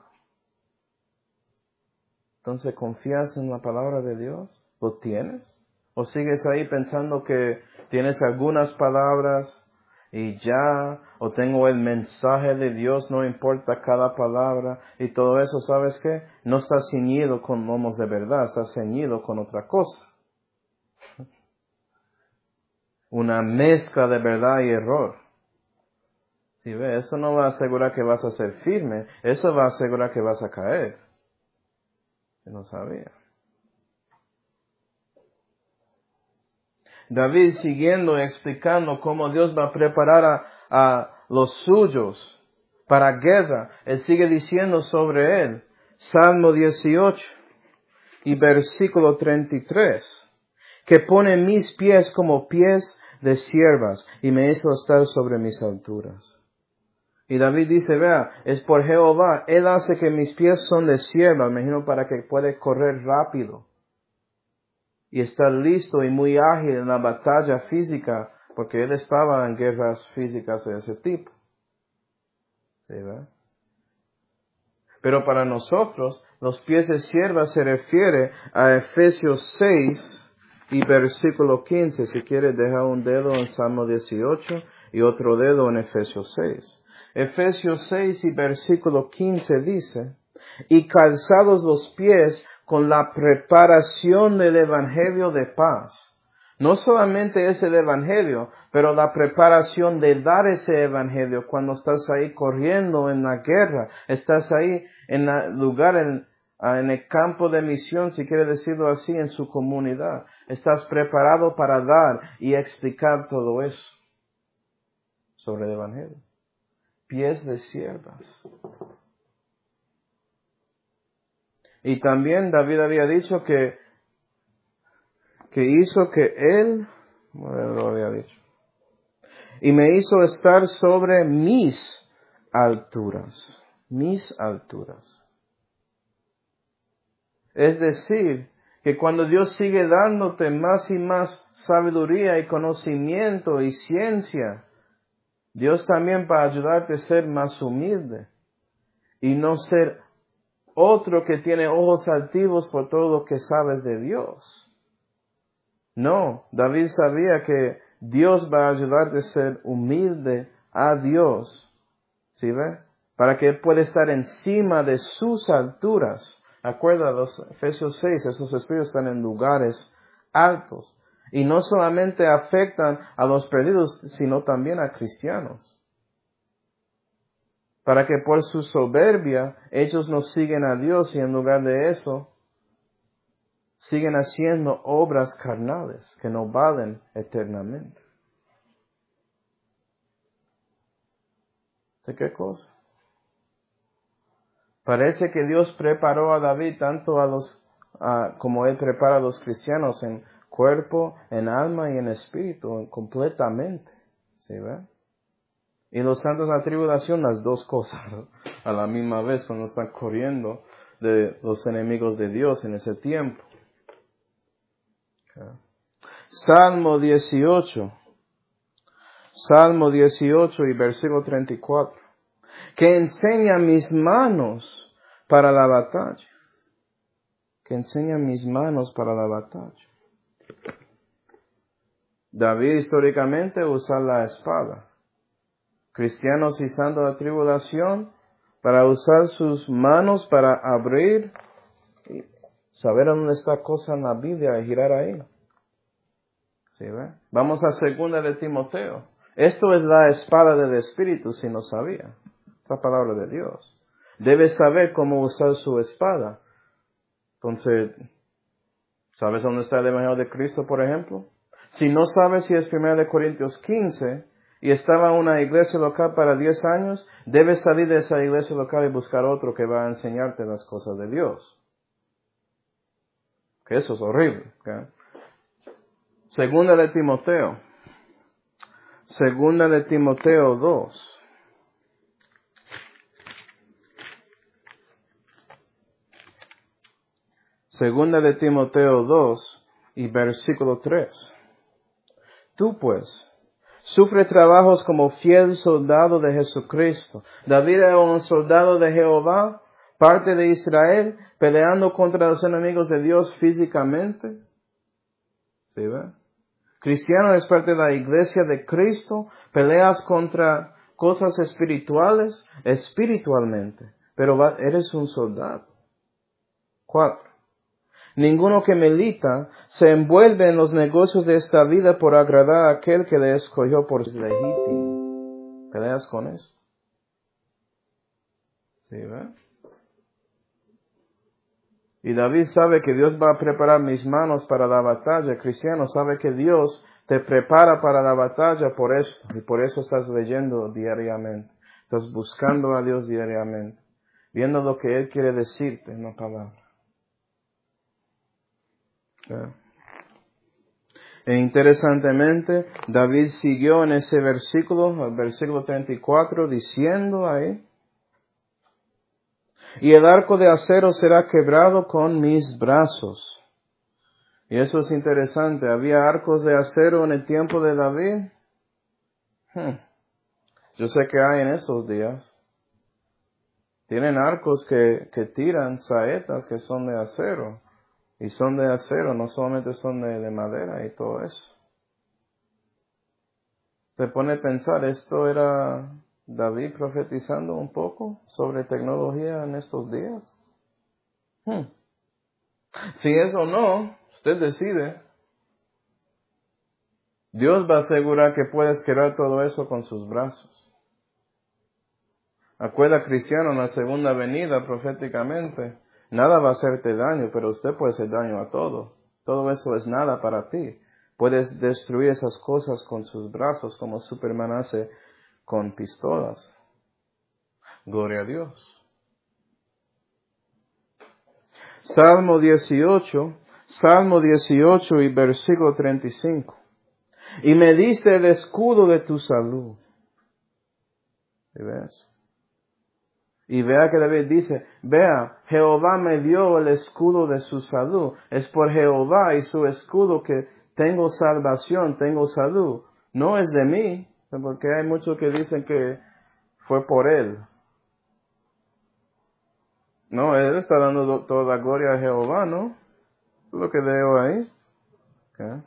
Entonces, ¿confías en la palabra de Dios? ¿Lo tienes? ¿O sigues ahí pensando que tienes algunas palabras y ya? ¿O tengo el mensaje de Dios, no importa cada palabra y todo eso? ¿Sabes qué? No estás ceñido con lomos de verdad, estás ceñido con otra cosa. Una mezcla de verdad y error. Si ve, eso no va a asegurar que vas a ser firme, eso va a asegurar que vas a caer. Si no sabía. David siguiendo y explicando cómo Dios va a preparar a, a los suyos para guerra. Él sigue diciendo sobre él, Salmo dieciocho y versículo treinta y tres, que pone mis pies como pies de siervas y me hizo estar sobre mis alturas. Y David dice, vea, es por Jehová, Él hace que mis pies son de sierva, me imagino para que pueda correr rápido. Y estar listo y muy ágil en la batalla física, porque Él estaba en guerras físicas de ese tipo. ¿Sí, verdad? Pero para nosotros, los pies de sierva se refiere a Efesios seis y versículo quince. Si quieres, deja un dedo en Salmo dieciocho y otro dedo en Efesios seis. Efesios seis y versículo quince dice, y calzados los pies con la preparación del Evangelio de paz. No solamente es el Evangelio, pero la preparación de dar ese Evangelio cuando estás ahí corriendo en la guerra, estás ahí en el lugar en, en el campo de misión, si quiere decirlo así, en su comunidad. Estás preparado para dar y explicar todo eso sobre el Evangelio. Pies de siervas. Y también David había dicho que, que hizo que él, bueno, lo había dicho, y me hizo estar sobre mis alturas, mis alturas. Es decir, que cuando Dios sigue dándote más y más sabiduría y conocimiento y ciencia, Dios también va a ayudarte a ser más humilde y no ser otro que tiene ojos altivos por todo lo que sabes de Dios. No, David sabía que Dios va a ayudarte a ser humilde a Dios. ¿Sí ve? Para que Él pueda estar encima de sus alturas. Acuérdalos, Efesios seis, esos espíritus están en lugares altos. Y no solamente afectan a los perdidos, sino también a cristianos. Para que por su soberbia ellos no siguen a Dios y en lugar de eso siguen haciendo obras carnales que no valen eternamente. ¿De qué cosa? Parece que Dios preparó a David tanto a los, a, como Él prepara a los cristianos en cuerpo, en alma y en espíritu, completamente. ¿Sí ve? Y los santos en la tribulación, las dos cosas a la misma vez cuando están corriendo de los enemigos de Dios en ese tiempo. Okay. Salmo dieciocho. Salmo dieciocho y versículo treinta y cuatro. Que enseña mis manos para la batalla. Que enseña mis manos para la batalla. David históricamente usa la espada. Cristianos y santos de la tribulación para usar sus manos para abrir y saber dónde está cosa en la Biblia y girar ahí. ¿Sí ve? Vamos a segunda de Timoteo. Esto es la espada del Espíritu, si no sabía. La palabra de Dios. Debe saber cómo usar su espada. Entonces, ¿sabes dónde está el Evangelio de Cristo, por ejemplo? Si no sabes si es primera de Corintios quince y estaba en una iglesia local para diez años, debes salir de esa iglesia local y buscar otro que va a enseñarte las cosas de Dios. Que eso es horrible. ¿Okay? Segunda de Timoteo. Segunda de Timoteo dos. Segunda de Timoteo dos y versículo tres. Tú pues, sufre trabajos como fiel soldado de Jesucristo. David era un soldado de Jehová, parte de Israel, peleando contra los enemigos de Dios físicamente. ¿Sí ve? Cristiano es parte de la iglesia de Cristo, peleas contra cosas espirituales, espiritualmente, pero va, eres un soldado. Cuatro. Ninguno que milita se envuelve en los negocios de esta vida por agradar a aquel que le escogió por legítimo. ¿Peleas con esto? ¿Sí, ve? Y David sabe que Dios va a preparar mis manos para la batalla. Cristiano sabe que Dios te prepara para la batalla por esto. Y por eso estás leyendo diariamente. Estás buscando a Dios diariamente. Viendo lo que Él quiere decirte en la palabra. Okay. E interesantemente, David siguió en ese versículo, el versículo treinta y cuatro, diciendo ahí, y el arco de acero será quebrado con mis brazos. Y eso es interesante. ¿Había arcos de acero en el tiempo de David? Hmm. Yo sé que hay en esos días. Tienen arcos que, que tiran saetas que son de acero. Y son de acero, no solamente son de, de madera y todo eso. Se pone a pensar, ¿esto era David profetizando un poco sobre tecnología en estos días? Hmm. Si es o no, usted decide. Dios va a asegurar que puedes quebrar todo eso con sus brazos. Acuerda, cristiano, en la segunda venida proféticamente, Nada va a hacerte daño, pero usted puede hacer daño a todo. Todo eso es nada para ti. Puedes destruir esas cosas con sus brazos, como Superman hace con pistolas. Gloria a Dios. Salmo dieciocho, Salmo dieciocho y versículo treinta y cinco. Y me diste el escudo de tu salud. ¿Sí ves? Y vea que David dice, vea, Jehová me dio el escudo de su salud. Es por Jehová y su escudo que tengo salvación, tengo salud. No es de mí, porque hay muchos que dicen que fue por él. No, él está dando toda la gloria a Jehová, ¿no? Es lo que leo ahí. Okay.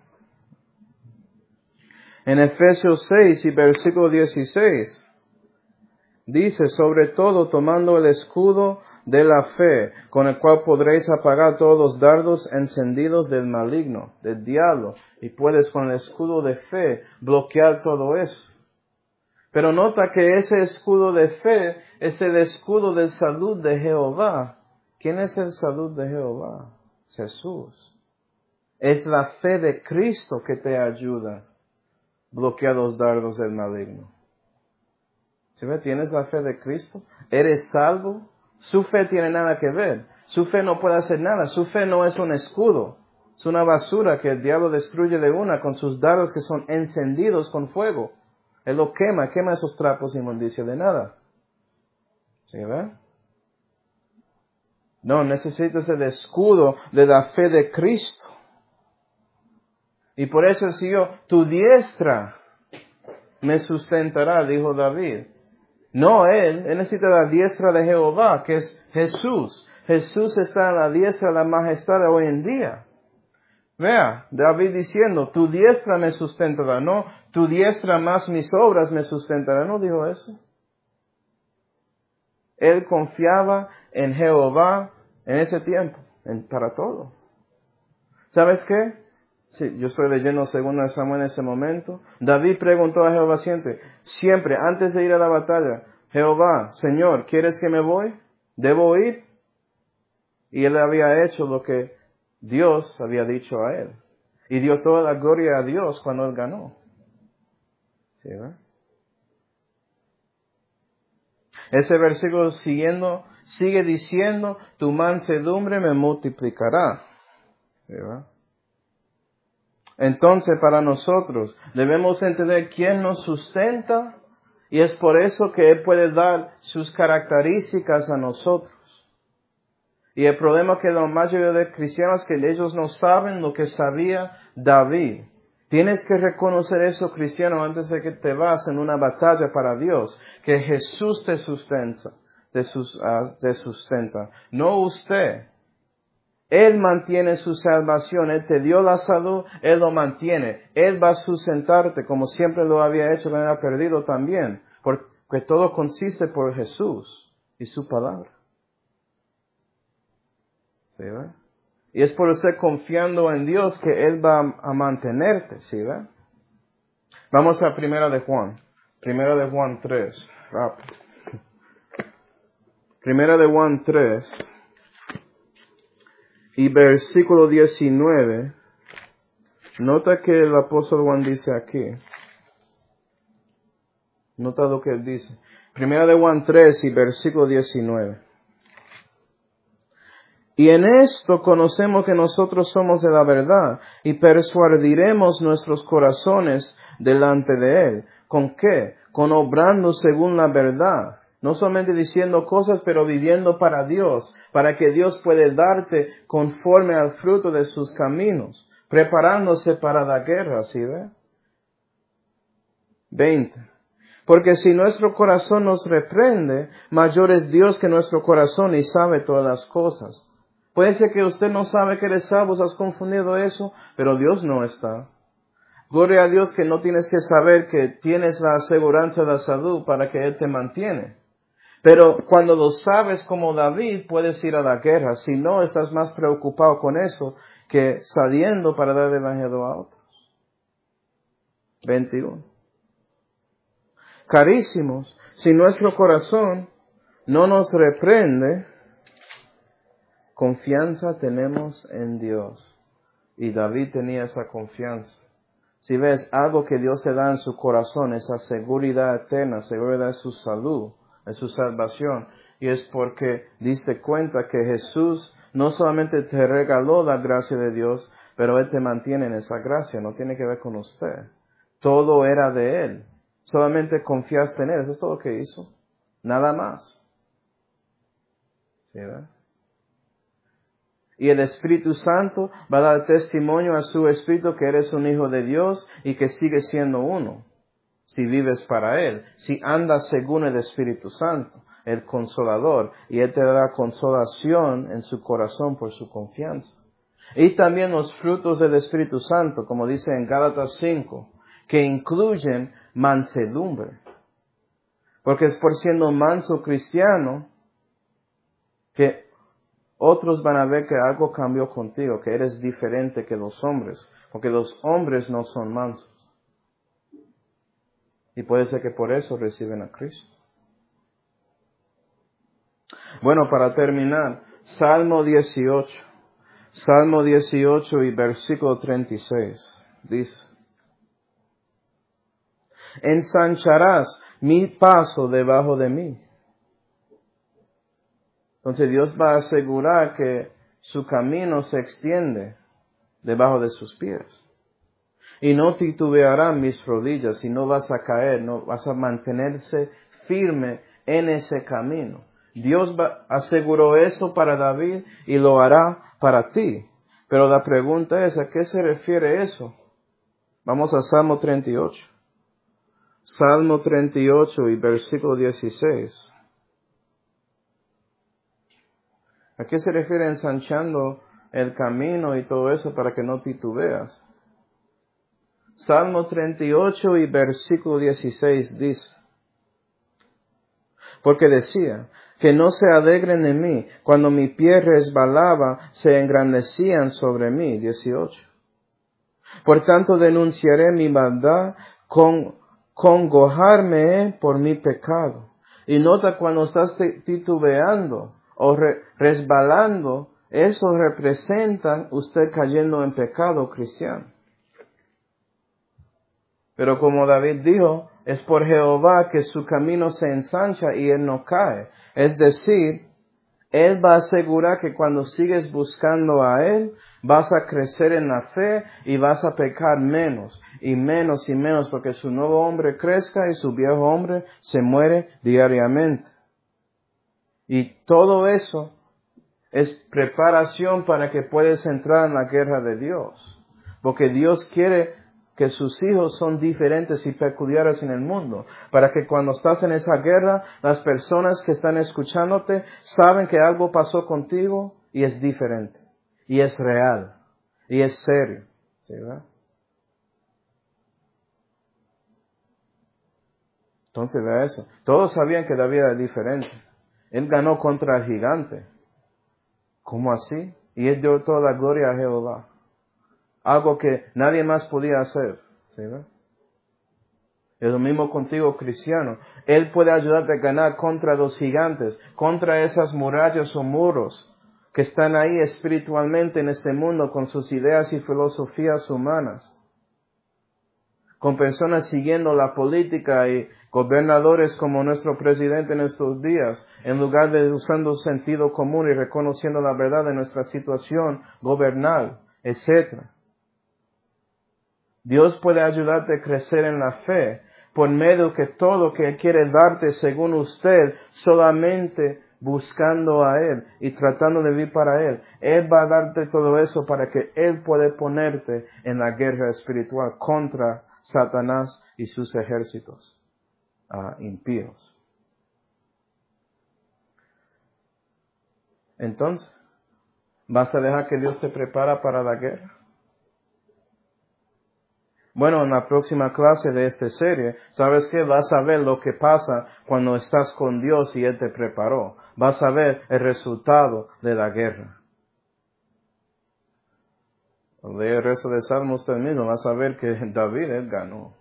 En Efesios seis y versículo dieciséis. Dice, sobre todo tomando el escudo de la fe, con el cual podréis apagar todos los dardos encendidos del maligno, del diablo, y puedes con el escudo de fe bloquear todo eso. Pero nota que ese escudo de fe es el escudo de salud de Jehová. ¿Quién es el salud de Jehová? Jesús. Es la fe de Cristo que te ayuda a bloquear los dardos del maligno. ¿Sí ve? ¿Tienes la fe de Cristo? ¿Eres salvo? Su fe tiene nada que ver. Su fe no puede hacer nada. Su fe no es un escudo. Es una basura que el diablo destruye de una con sus dardos que son encendidos con fuego. Él lo quema, quema esos trapos inmundicia de nada. ¿Sí ve? No, necesitas el escudo de la fe de Cristo. Y por eso el Señor, tu diestra me sustentará, dijo David. No él, él necesita la diestra de Jehová, que es Jesús. Jesús está en la diestra de la majestad de hoy en día. Vea, David diciendo, tu diestra me sustentará, no, tu diestra más mis obras me sustentará, ¿no dijo eso? Él confiaba en Jehová en ese tiempo, en, para todo. ¿Sabes qué? Sí, yo estoy leyendo segundo de Samuel en ese momento. David preguntó a Jehová siempre, siempre, antes de ir a la batalla, Jehová, Señor, ¿quieres que me voy? ¿Debo ir? Y él había hecho lo que Dios había dicho a él. Y dio toda la gloria a Dios cuando él ganó. ¿Sí, ¿verdad? Ese versículo siguiendo, sigue diciendo, tu mansedumbre me multiplicará. ¿Sí, ¿verdad? Entonces, para nosotros, debemos entender quién nos sustenta, y es por eso que Él puede dar sus características a nosotros. Y el problema que la mayoría de cristianos es que ellos no saben lo que sabía David. Tienes que reconocer eso, cristiano, antes de que te vas en una batalla para Dios, que Jesús te sustenta, te, sus, uh, te sustenta, no usted. Él mantiene su salvación, Él te dio la salud, Él lo mantiene. Él va a sustentarte como siempre lo había hecho, lo había perdido también. Porque todo consiste por Jesús y su palabra. ¿Sí ve? Y es por ser confiando en Dios que Él va a mantenerte, ¿sí ve? Vamos a Primera de Juan. Primera de Juan tres. Rápido. Primera de Juan tres. Y versículo diecinueve, nota que el apóstol Juan dice aquí. Nota lo que él dice. Primera de Juan tres y versículo diecinueve. Y en esto conocemos que nosotros somos de la verdad y persuadiremos nuestros corazones delante de Él. ¿Con qué? Con obrando según la verdad. No solamente diciendo cosas, pero viviendo para Dios, para que Dios pueda darte conforme al fruto de sus caminos, preparándose para la guerra, ¿sí ve? veinte. Porque si nuestro corazón nos reprende, mayor es Dios que nuestro corazón y sabe todas las cosas. Puede ser que usted no sabe que eres salvo, has confundido eso, pero Dios no está. Gloria a Dios que no tienes que saber que tienes la aseguranza de la salud para que Él te mantiene. Pero cuando lo sabes como David, puedes ir a la guerra. Si no, estás más preocupado con eso que saliendo para dar el evangelio a otros. veintiuno. Carísimos, si nuestro corazón no nos reprende, Confianza tenemos en Dios. Y David tenía esa confianza. Si ves algo que Dios te da en su corazón, esa seguridad eterna, seguridad de su salud, de su salvación, y es porque diste cuenta que Jesús no solamente te regaló la gracia de Dios, pero Él te mantiene en esa gracia, no tiene que ver con usted. Todo era de Él. Solamente confiaste en Él, eso es todo lo que hizo. Nada más. ¿Sí, verdad? Y el Espíritu Santo va a dar testimonio a su Espíritu que eres un hijo de Dios y que sigues siendo uno. Si vives para Él, si andas según el Espíritu Santo, el Consolador, y Él te dará consolación en su corazón por su confianza. Y también los frutos del Espíritu Santo, como dice en Gálatas cinco, que incluyen mansedumbre. Porque es por siendo manso cristiano que otros van a ver que algo cambió contigo, que eres diferente que los hombres, porque los hombres no son mansos. Y puede ser que por eso reciben a Cristo. Bueno, para terminar, Salmo dieciocho. Salmo dieciocho y versículo treinta y seis. Dice: ensancharás mi paso debajo de mí. Entonces Dios va a asegurar que su camino se extiende debajo de sus pies. Y no titubearán mis rodillas y no vas a caer, no vas a mantenerse firme en ese camino. Dios va, aseguró eso para David y lo hará para ti. Pero la pregunta es, ¿a qué se refiere eso? Vamos a Salmo treinta y ocho. Salmo treinta y ocho y versículo dieciséis. ¿A qué se refiere ensanchando el camino y todo eso para que no titubeas? Salmo treinta y ocho y versículo dieciséis dice: porque decía, que no se alegren en mí, cuando mi pie resbalaba, se engrandecían sobre mí. dieciocho. Por tanto denunciaré mi maldad, con congojarme por mi pecado. Y nota cuando estás titubeando o re, resbalando, eso representa usted cayendo en pecado cristiano. Pero como David dijo, es por Jehová que su camino se ensancha y él no cae. Es decir, Él va a asegurar que cuando sigues buscando a Él, vas a crecer en la fe y vas a pecar menos y menos y menos, porque su nuevo hombre crezca y su viejo hombre se muere diariamente. Y todo eso es preparación para que puedas entrar en la guerra de Dios. Porque Dios quiere que sus hijos son diferentes y peculiares en el mundo, para que cuando estás en esa guerra, las personas que están escuchándote saben que algo pasó contigo y es diferente, y es real, y es serio. ¿Sí, verdad? Entonces vea eso. Todos sabían que David era diferente. Él ganó contra el gigante. ¿Cómo así? Y él dio toda la gloria a Jehová. Algo que nadie más podía hacer. ¿Sí, verdad? Es lo mismo contigo, cristiano. Él puede ayudarte a ganar contra los gigantes, contra esas murallas o muros que están ahí espiritualmente en este mundo con sus ideas y filosofías humanas. Con personas siguiendo la política y gobernadores como nuestro presidente en estos días, en lugar de usando sentido común y reconociendo la verdad de nuestra situación gobernal, etcétera. Dios puede ayudarte a crecer en la fe por medio que todo que Él quiere darte según usted, solamente buscando a Él y tratando de vivir para Él. Él va a darte todo eso para que Él pueda ponerte en la guerra espiritual contra Satanás y sus ejércitos uh, impíos. Entonces, ¿vas a dejar que Dios te prepara para la guerra? Bueno, en la próxima clase de esta serie, ¿sabes qué? Vas a ver lo que pasa cuando estás con Dios y Él te preparó. Vas a ver el resultado de la guerra. Lee el resto de Salmos usted mismo, vas a ver que David, él ganó.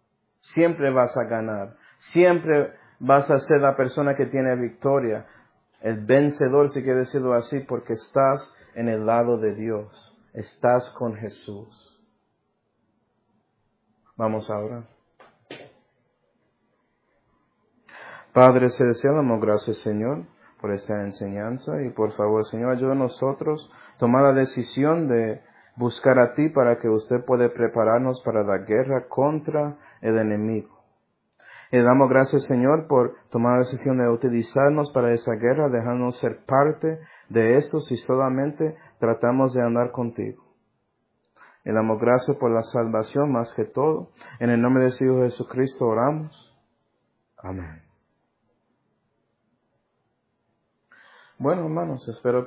Siempre vas a ganar. Siempre vas a ser la persona que tiene victoria. El vencedor, si quiere decirlo así, porque estás en el lado de Dios. Estás con Jesús. Vamos a orar. Padre celestial, damos gracias, Señor, por esta enseñanza. Y por favor, Señor, ayuda a nosotros a tomar la decisión de buscar a ti para que usted pueda prepararnos para la guerra contra el enemigo. Y le damos gracias, Señor, por tomar la decisión de utilizarnos para esa guerra, dejarnos ser parte de esto si solamente tratamos de andar contigo. Le damos gracias por la salvación más que todo. En el nombre de su Hijo Jesucristo oramos. Amén. Bueno, hermanos, espero que